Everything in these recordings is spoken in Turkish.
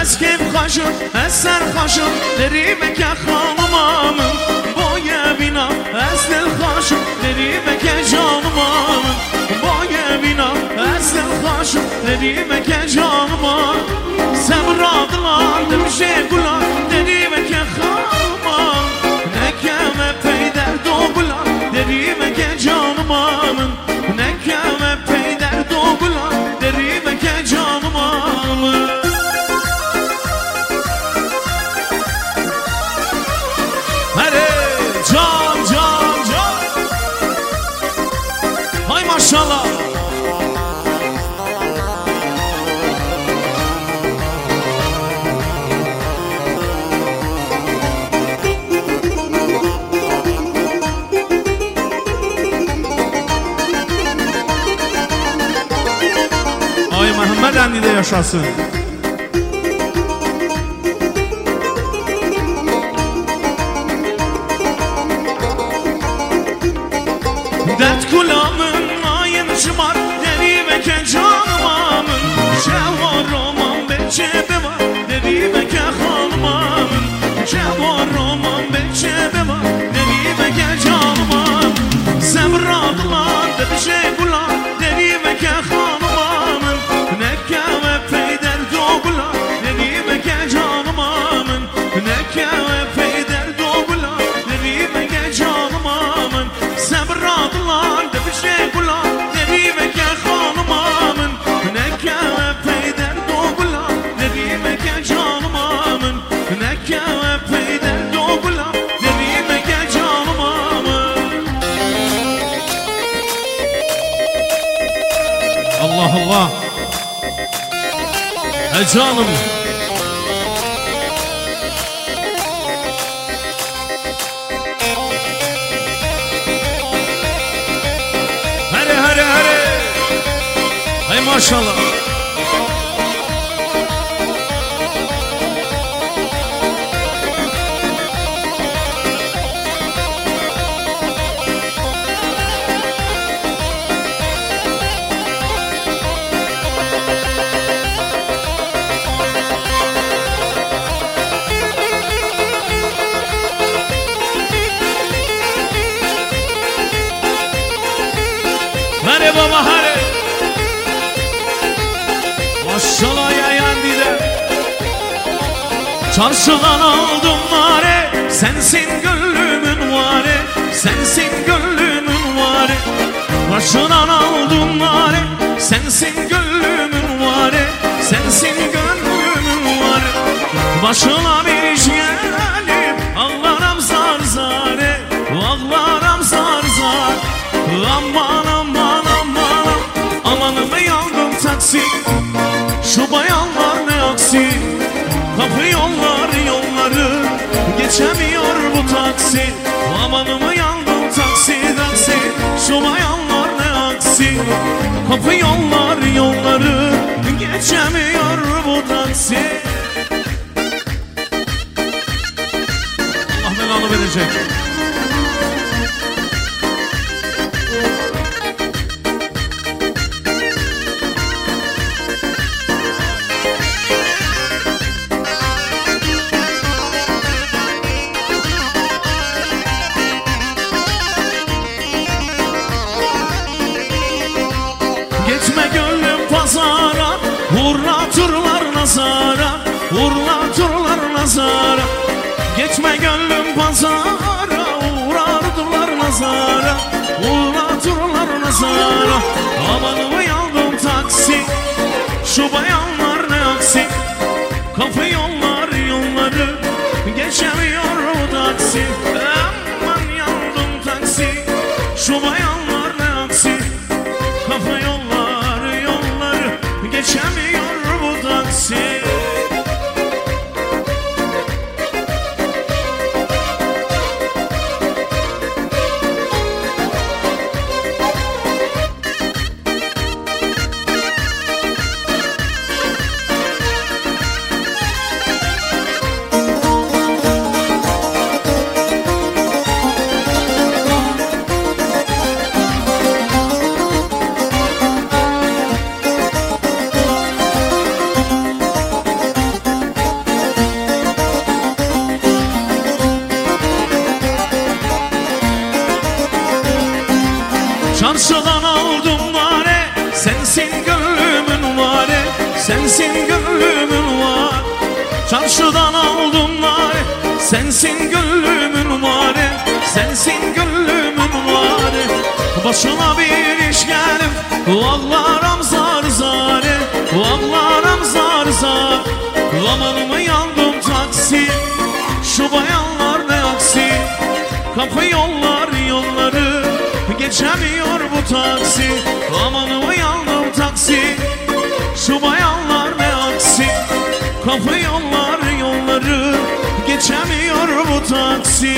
از کیف خاشم از سر خاشم دریمه که خانمامم بایه بینا از دل خاشم دریمه که جانمامم بایه بینا از دل خاشم دریمه که جانمام Semradlar şekular derime ke xanımam Ne keme peyder doğular derime ke canımamın Ne keme peyder doğular derime ke canımamın Hadi can can can Hay maşallah Mehmet Endi de yaşasın. Dert kulağımın ayın şımar derime ke canımamın Şevar roman beçebe var derime ke hanımamın Şevar roman beçebe var derime ke canımamın Semradılar da şekular derime ke hanımamın Ne keme peyder doğular derime ke canımamın Ne keme peyder doğular derime ke canımamın Semradılar da şekular derime ke hanımamın Ne keme peyder doğular derime ke canımamın Ne keme peyder doğular derime ke canımamın Allah Allah canım Hadi hadi hadi Hay maşallah Hadi baba hadi Maşallah yayan dide Çarşıdan aldım nare Sensin gönlümün varı Sensin gönlümün varı Başından aldım nare Sensin gönlümün varı Sensin gönlümün varı Başına bir iş gelip Ağlarım zar zare Ağlarım zar zar Aman aman aman Amanımı yandım taksi Şu bayanlar ne aksi Kapı yolları Geçemiyor bu taksi Amanımı yandım taksi taksi Şu bayanlar ne aksi Kapı yolları Geçemiyor bu taksi Allah belanı verecek Gitme gönlüm pazara Uğratırlar nazara Uğratırlar nazara Gitme gönlüm pazara Uğratırlar nazara Uğratırlar nazara Amanımı yandım taksi Şu bayanlar ne aksi Kapı yolları Geçemiyor bu taksi Aman yandım taksi Şu bayanlar ne aksi Kapı yolları Geçemiyor bu taksi çarşıdan aldım nare. Sensin gönlümün varı, sensin gönlümün varı. Başına bir iş gelip ağlarım zar zare, ağlarım zar zar. Amanımı yandım taksi, şu bayanlar ne aksi. Kapı yollar yolları, geçemiyor bu taksi. Amanımı yandım taksi, şu bayanlar ne aksi. Kapı yollar yolları, geçemiyor bu taksi.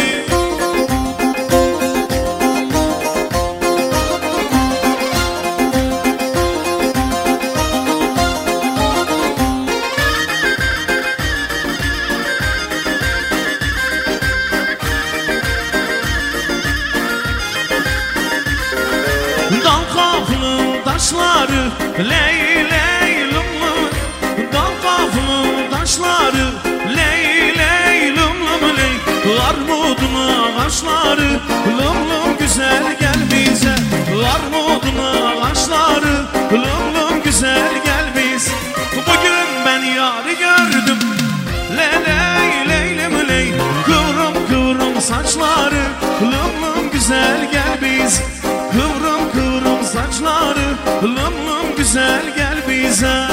Dal kaplı taşları ley ley lum lum. Dal kaplı taşları ley ley lum lum ley. Armudun ağaçları lum lum güzel gel bize. Armudun ağaçları lum lum güzel gel biz. Bugün ben yarı gördüm ley ley ley ley ley. Kıvrım kıvrım saçları lum lum güzel gel biz. Kıvrım kıvrım saçları lım lım güzel gel bize.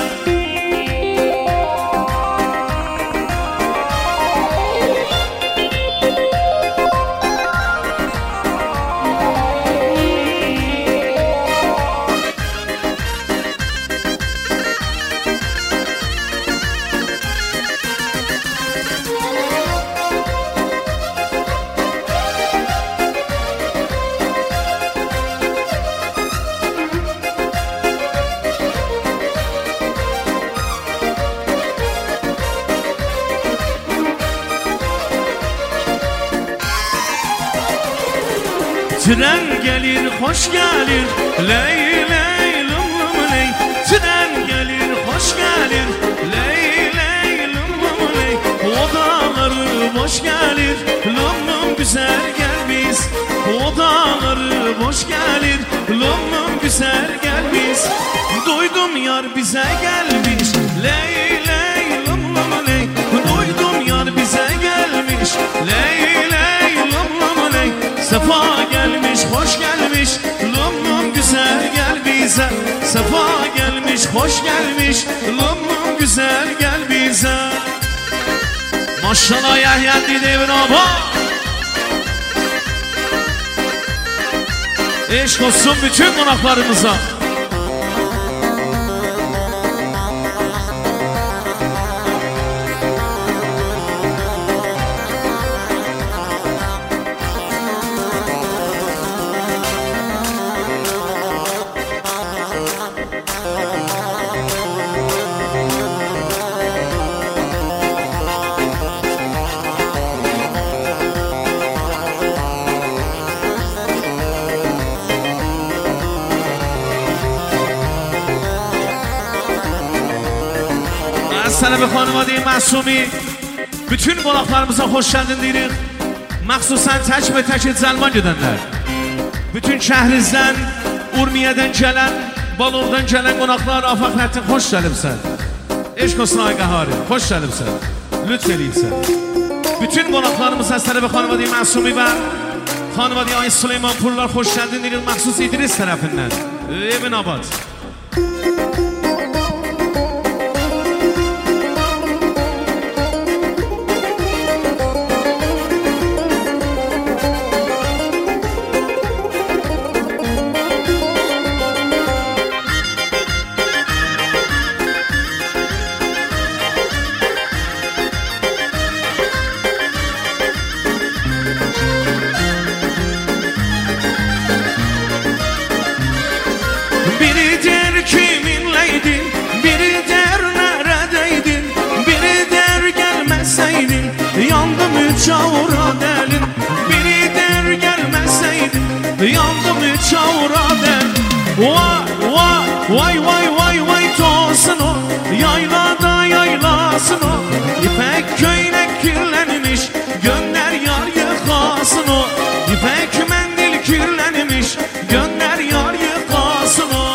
Tren gelir hoş gelir ley ley lum lum ley. Tren gelir hoş gelir ley ley lum lum ley. Odaları boş gelir lum lum güzel gel biz. Odaları boş gelir lum lum güzel gel biz. Duydum yar bize gelmiş ley ley lum lum ley. Duydum yar bize gelmiş ley ley lum lum ley. Sefa gelmiş, hoş gelmiş, lum lum güzel gel bize. Sefa gelmiş, hoş gelmiş, lum lum güzel gel bize. Maşallah Yahya Didevin Aba. Eşk olsun bütün konaklarımıza. Sana bir xanıma deyim Məsumi. Bütün qonaqlarımıza xoş gəldin deyirik. Məxsusən tək və tək Zəlman gedənlər. Bütün Şəhrizdən, Urmiyədən gələn, Balovdan gələn qonaqlar Afaqləddin xoş gəlibsən. Eşq olsun ay Qəhari, xoş gəlibsən. Lütf eləyibsən. Bütün qonaqlarımıza sana bir xanıma deyim Məsumi və xanıma deyim ay Süleymanpurlar xoş gəldin deyirik məxsus İdris tərəfindən. Evin abad. Çavura delin, biri der gelmeseydin, yandım çavura del. Vay vay vay vay vay vay tosun o, yaylada yaylasın o. İpek köylek kirlenmiş, gönder yar yıkasın o. İpek mendil kirlenmiş, gönder yar yıkasın o.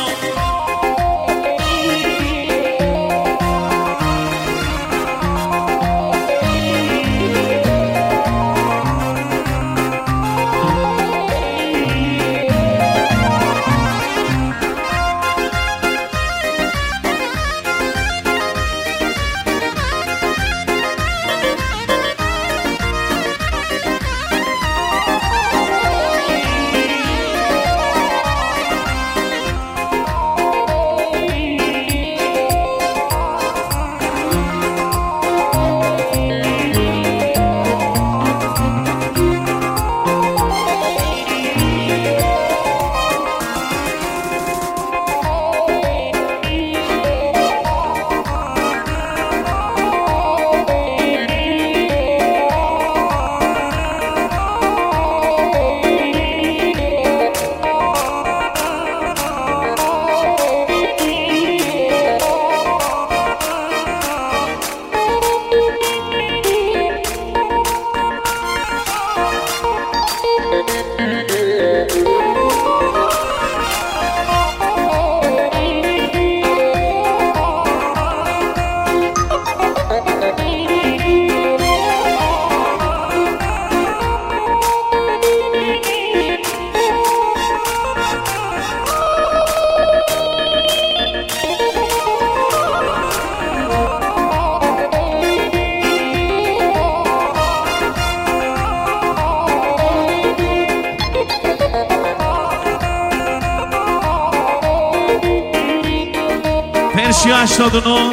Aşıya 89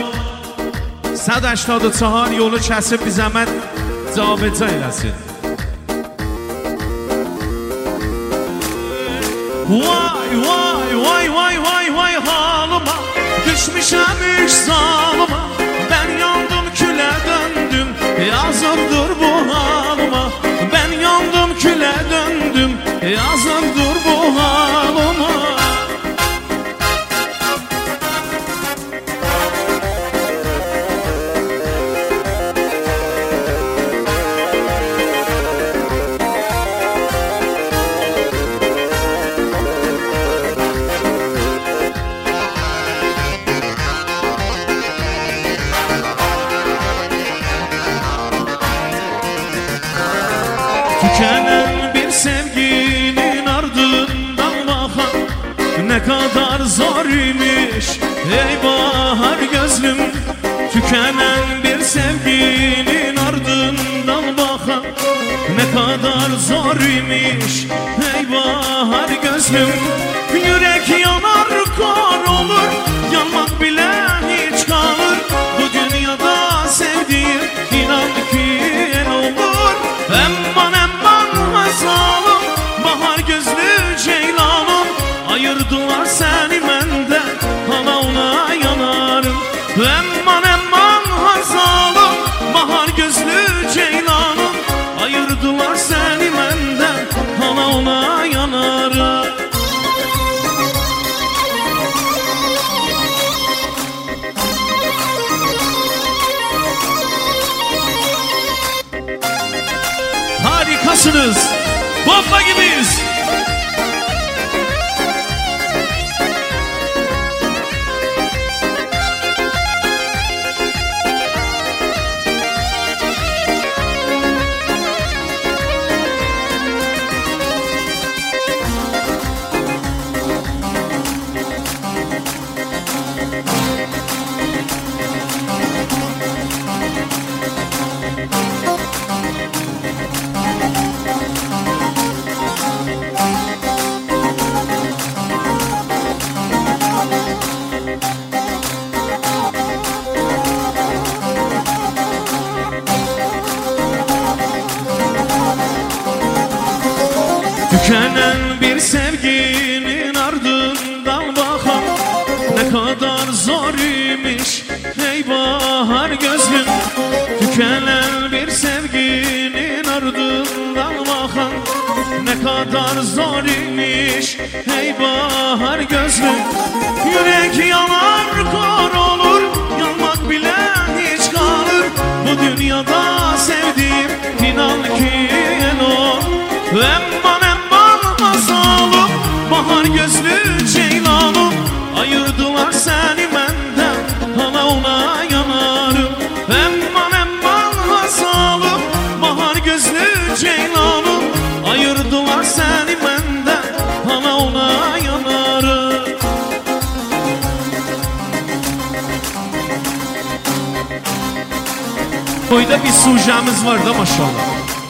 184 yolu kəsib bir zəhmət cavabca eləsin. Vay vay vay vay vay vay halıma, düşmüşəm iş zalıma. Ben yandım külə döndüm, yazıqdır bu halıma. Ben yandım külə döndüm, yazıqdır bu halıma. Tükenen bir sevginin ardından bakan ne kadar zor imiş ey bahar gözlüm. Tükenen bir sevginin ardından bakan ne kadar zor imiş ey bahar gözlüm. Yürek yanar kor olur, yanmak bile hiç kalır. Bu dünyada sevdiğim inan ki el olur. Emman emman mazalım, bahar gözlü ceylanım. Ayırdılar seni menden, hala ona yanarım. Emman emman mazalım, bahar gözlü ceylanım. Ayırdılar seni menden, hala ona yanarım. Harikasınız, bomba gibiyiz. Tükenen bir sevginin ardından bakan ne kadar zor imiş ey bahar gözlüm. Tükenen bir sevginin ardından bakan ne kadar zor imiş ey bahar gözlüm. Yürek yanar kor olur, yanmak bile hiç kalır. Bu dünyada sevdiğim inan ki el ol. Emman emman mazalım, bahar gözlü ceylanım. Ayırdılar seni menden, hala ona yanarım. Emman emman mazalım, bahar gözlü ceylanım. Ayırdılar seni menden, hala ona yanarım. Toyda bir sujemiz var da maşallah.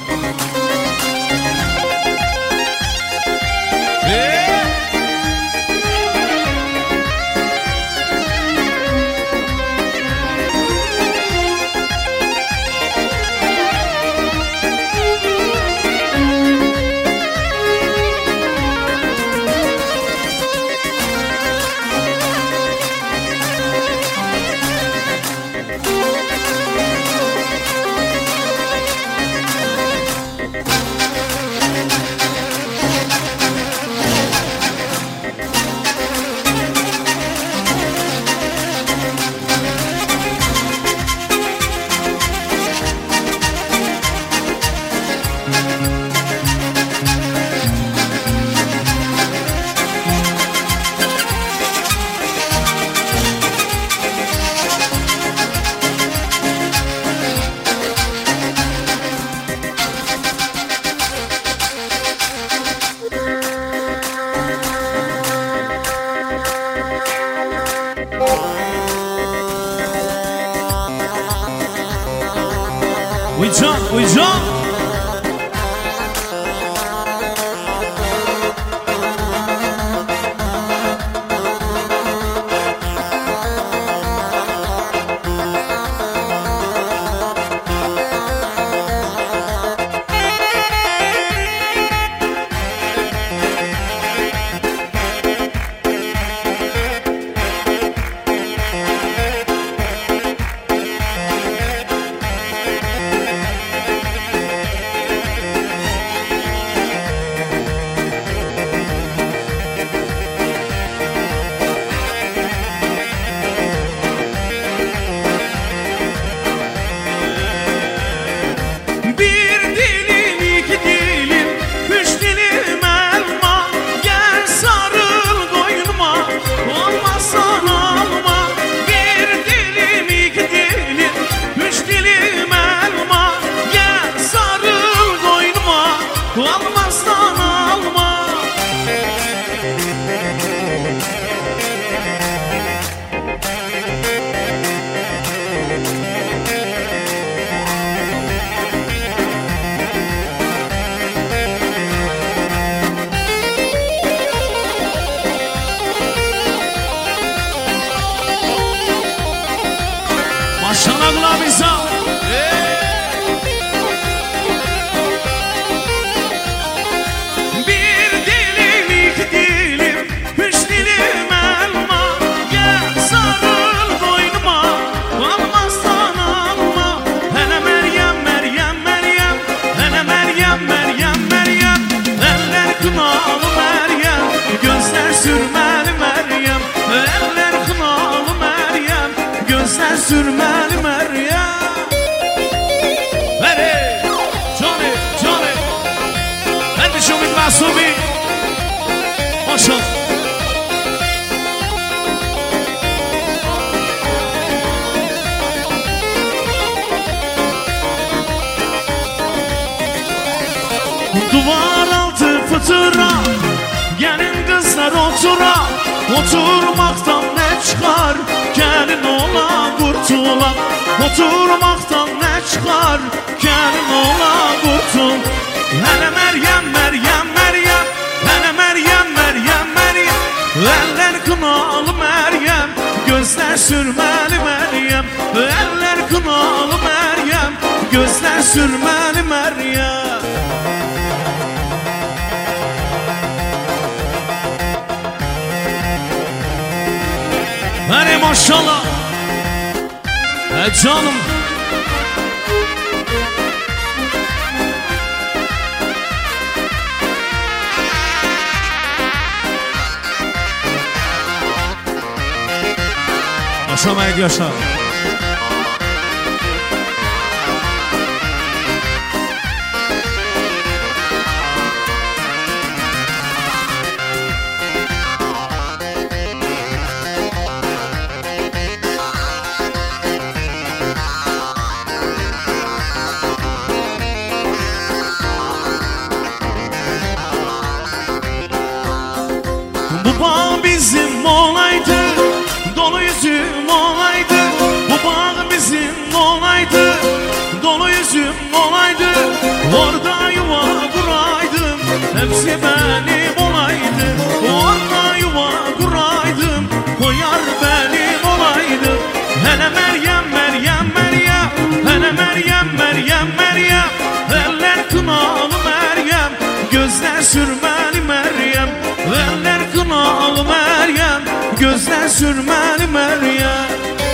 We jump, we jump. sürmeli Meryem. Hey, Johnny, Johnny. Ben de şu bir masubi. Maşallah. Duvar altı fıtıra, gelin kızlar otura. Oturmaktan ne çıkar, gelin ola kurtula. Oturmaktan ne çıkar, gelin ola kurtul. Hele Meryem, Meryem, Meryem. Hele Meryem, Meryem, Meryem. Eller kınalı Meryem, gözler sürmeli Meryem. Eller kınalı Meryem, gözler sürmeli Meryem. Hadi maşallah. Canım. Maşallah yaşa. Bu bağ bizim olaydı, dolu yüzüm olaydı. Bu bağ bizim olaydı, dolu yüzüm olaydı. Orada yuva kuraydım, hepsi benim olaydı. Orada yuva kuraydım, koyar benim olaydı. Hele Meryem, Meryem, Meryem. Hele Meryem, Meryem, Meryem. Eller kınalı Meryem, gözler sürmeli Meryem. Eller kınalı Meryem, gözler sürmeli Meryem.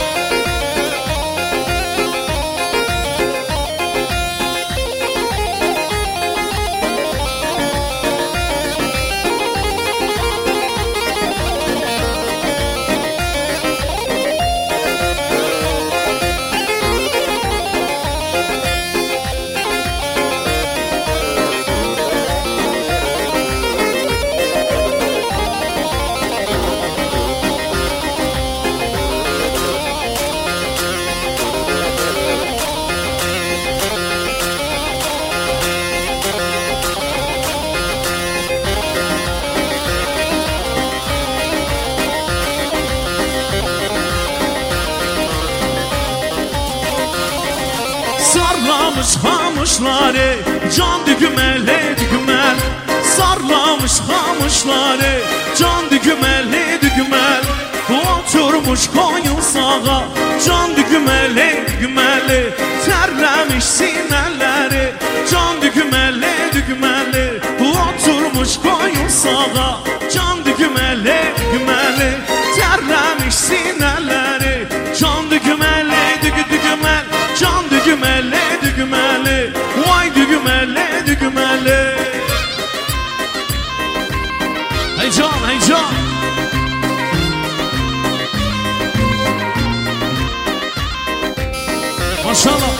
Sarlamış hamışları, can düğmeli düğmel. Sarlamış hamışları, can düğmeli düğmel. Oturmuş koyun sağa, can düğmeli düğmeli. Terlemiş sineleri, can düğmeli düğmeli. Oturmuş koyun sağa, can düğmeli düğmeli. Terlemiş sineleri, can düğmeli düğmel. Can düğmeli düğmeli, vay düğmeli düğmeli. Hey can, hey can. Maşallah.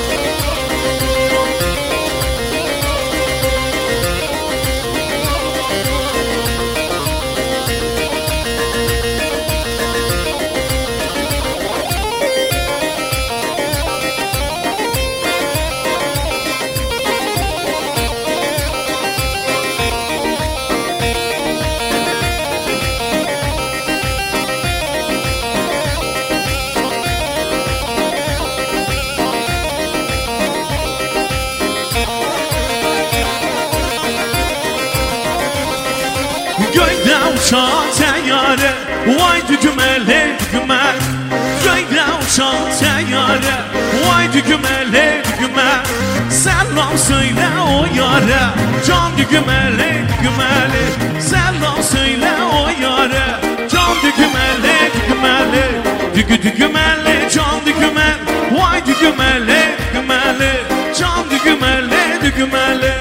Göyde uçan teyyare, vay düğmeli düğmel. Göyde uçan teyyare, vay düğmeli düğmel. Selam söyle o yare, can düğmeli düğmeli. Selam söyle o yare, can düğmeli düğmeli. Düğmeli can düğmel, vay düğmeli düğmeli. Can düğmeli düğmeli.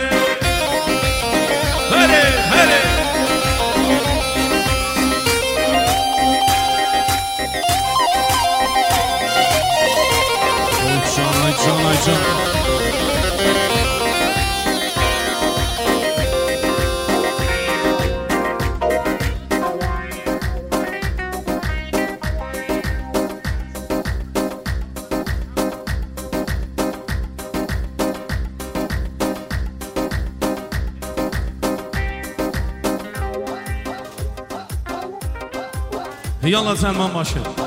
Hele hele. can. Yallah Selman başı.